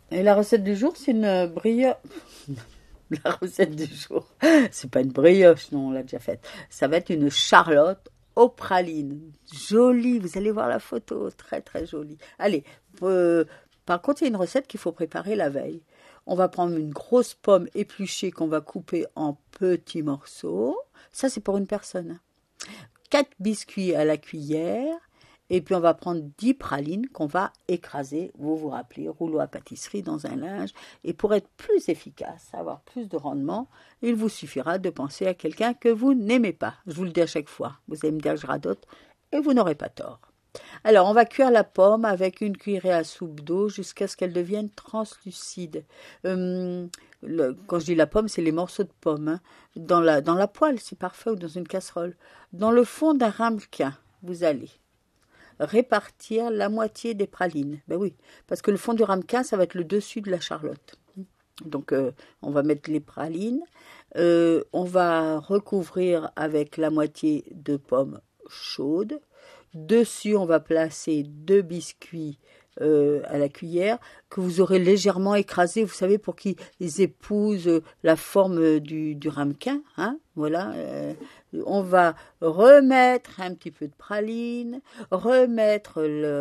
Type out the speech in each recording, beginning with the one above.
Et la recette du jour, c'est une brioche. La recette du jour, c'est pas une brioche, non, on l'a déjà faite. Ça va être une charlotte aux pralines. Jolie, vous allez voir la photo, très très jolie. Allez, euh, par contre, il y a une recette qu'il faut préparer la veille. On va prendre une grosse pomme épluchée qu'on va couper en petits morceaux. Ça, c'est pour une personne. 4 biscuits à la cuillère. Et puis on va prendre 10 pralines qu'on va écraser, vous vous rappelez, rouleau à pâtisserie dans un linge. Et pour être plus efficace, avoir plus de rendement, il vous suffira de penser à quelqu'un que vous n'aimez pas. Je vous le dis à chaque fois. Vous allez me dire que je radote et vous n'aurez pas tort. Alors, on va cuire la pomme avec une cuillerée à soupe d'eau jusqu'à ce qu'elle devienne translucide. Quand je dis la pomme, c'est les morceaux de pomme. Hein. Dans la poêle, c'est parfait, ou dans une casserole. Dans le fond d'un ramequin, vous allez répartir la moitié des pralines. Ben oui, parce que le fond du ramequin, ça va être le dessus de la charlotte. Donc, on va mettre les pralines. On va recouvrir avec la moitié de pommes chaudes. Dessus, on va placer 2 biscuits à la cuillère que vous aurez légèrement écrasés, vous savez, pour qu'ils épousent la forme du ramequin. Hein, voilà. On va remettre un petit peu de praline, remettre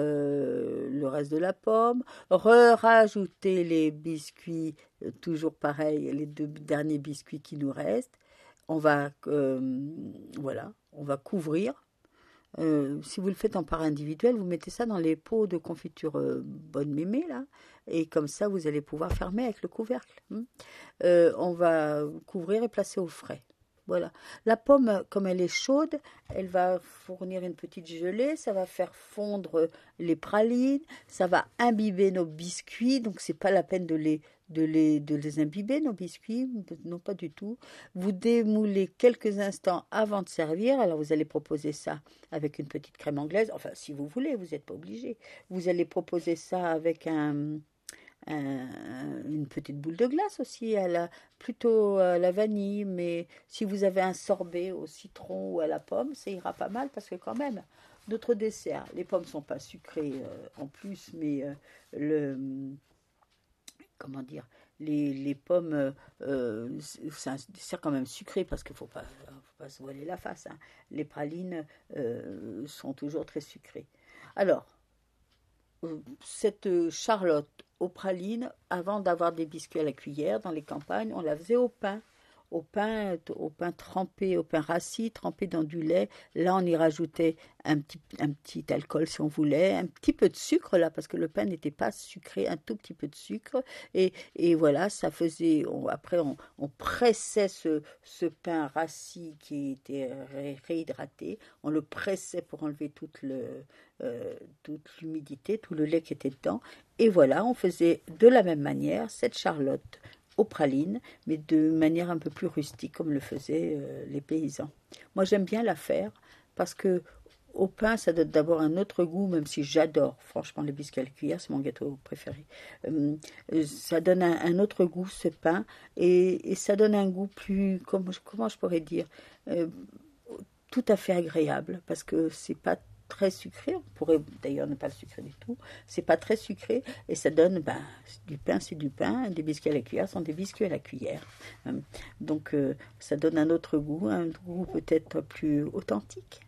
le reste de la pomme, rajouter les biscuits, toujours pareil, les 2 derniers biscuits qui nous restent. On va, voilà, on va couvrir. Si vous le faites en part individuelle, vous mettez ça dans les pots de confiture bonne mémé, là, et comme ça, vous allez pouvoir fermer avec le couvercle. On va couvrir et placer au frais. Voilà. La pomme, comme elle est chaude, elle va fournir une petite gelée, ça va faire fondre les pralines, ça va imbiber nos biscuits, donc c'est pas la peine de les imbiber, nos biscuits, non pas du tout. Vous démoulez quelques instants avant de servir, alors vous allez proposer ça avec une petite crème anglaise, enfin si vous voulez, vous n'êtes pas obligé. Vous allez proposer ça avec une petite boule de glace aussi, plutôt à la vanille, mais si vous avez un sorbet au citron ou à la pomme, ça ira pas mal parce que quand même, notre dessert, les pommes ne sont pas sucrées en plus, mais le, comment dire, les pommes, c'est un dessert quand même sucré parce qu'il faut pas se voiler la face. Hein. Les pralines sont toujours très sucrées. Alors, cette charlotte aux pralines, avant d'avoir des biscuits à la cuillère dans les campagnes, on la faisait au pain trempé, au pain rassis, trempé dans du lait. Là, on y rajoutait un petit alcool si on voulait, un petit peu de sucre là, parce que le pain n'était pas sucré, un tout petit peu de sucre. Et voilà, ça faisait. Après, on pressait ce pain rassis qui était réhydraté. On le pressait pour enlever toute l'humidité, tout le lait qui était dedans. Et voilà, on faisait de la même manière cette charlotte aux pralines, mais de manière un peu plus rustique, comme le faisaient les paysans. Moi, j'aime bien la faire parce que au pain, ça donne d'abord un autre goût, même si j'adore, franchement, les biscuits à la cuillère, c'est mon gâteau préféré. Ça donne un autre goût, ce pain, et ça donne un goût plus, comment je pourrais dire, euh, tout à fait agréable, parce que c'est pas très sucré, on pourrait d'ailleurs ne pas le sucrer du tout, c'est pas très sucré, et ça donne, du pain c'est du pain, des biscuits à la cuillère sont des biscuits à la cuillère. Donc ça donne un autre goût, un goût peut-être plus authentique.